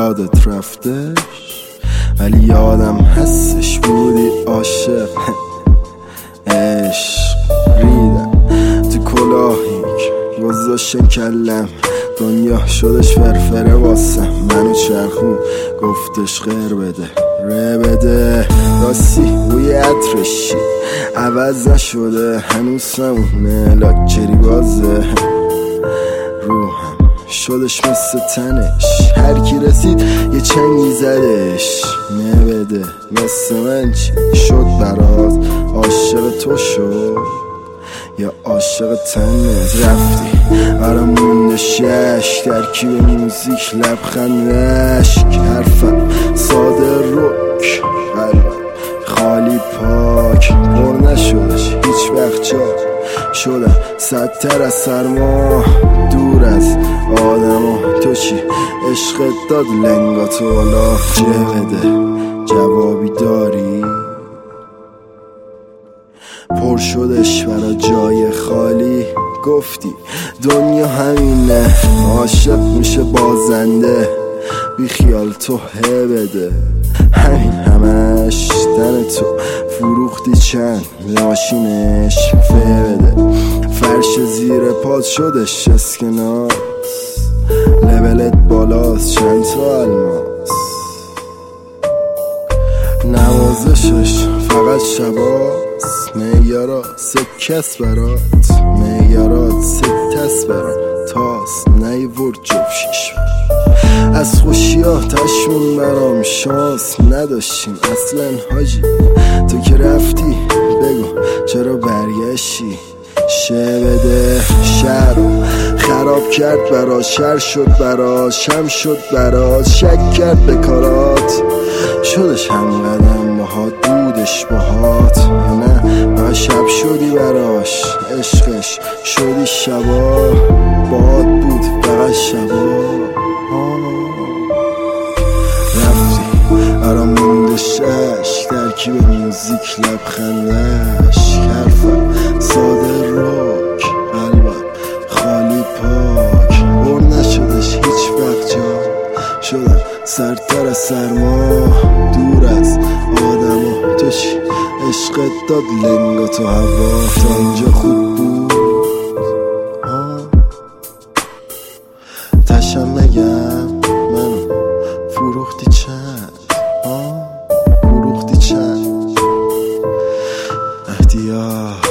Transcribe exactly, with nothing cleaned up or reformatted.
یادت رفتش ولی یادم هستش بودی عاشق. عشق ریدم تو کلاهیک گذاشتن کلم، دنیا شدش فرفره واسم، منو چرخون گفتش غیر بده ره بده. راستی بوی عطرشی عوض نشده هنوز همونه، لاکچری بازه روحم شدش مثل تنش، هر کی رسید یه چنگی زدش. نبده مثل من چی شد برات، عاشق تو شد یا عاشق تنت؟ رفتی برام مونده شش، ترکیب موزیک لبخند رشک، حرفم ساده رک، قلبم خالی پاک، پر نشدش هیچ وقت جا شدم صدتر از سرما، دور از آدم و تو چی عشقت داد لنگاتو بالا. چه بده جوابی داری؟ پر شدش برا جای خالی، گفتی دنیا همینه، عاشق میشه بازنده، بی خیال تو هه بده. همین همش تن تو فروختی چند ماشینش فه بده، فرش زیر پاد شدش اسکناس، لبلت بالاست چند تا الماس، نوازشش فقط شباست، میارا سکس برات، میارات ستس برات تاست نیورد جفشیش. از خوشیاتشون برام شانس نداشتیم اصلا حاجی، تو که رفتی بگو چرا برگشتی؟ شه بده شهرو خراب کرد برات، شر شد برات شم شد برات، شک کرد به کارات، شدش هم قدم باهات بودش باهات یا نه با شب شدی براش، عشقش شدی شبا باهات بود فقط شبا. برام مونده شش، ترکیب موزیک لبخندش، حرفم ساده رک، قلبم خالی پاک، پر نشدش هیچ وقت جا شدم سرتر از سرما، دور از آدم و تو چی عشقت داد لنگاتو هوا. تا اینجا خوب بود تشم نگم منو فروختی چند، فروختی چند احتیاج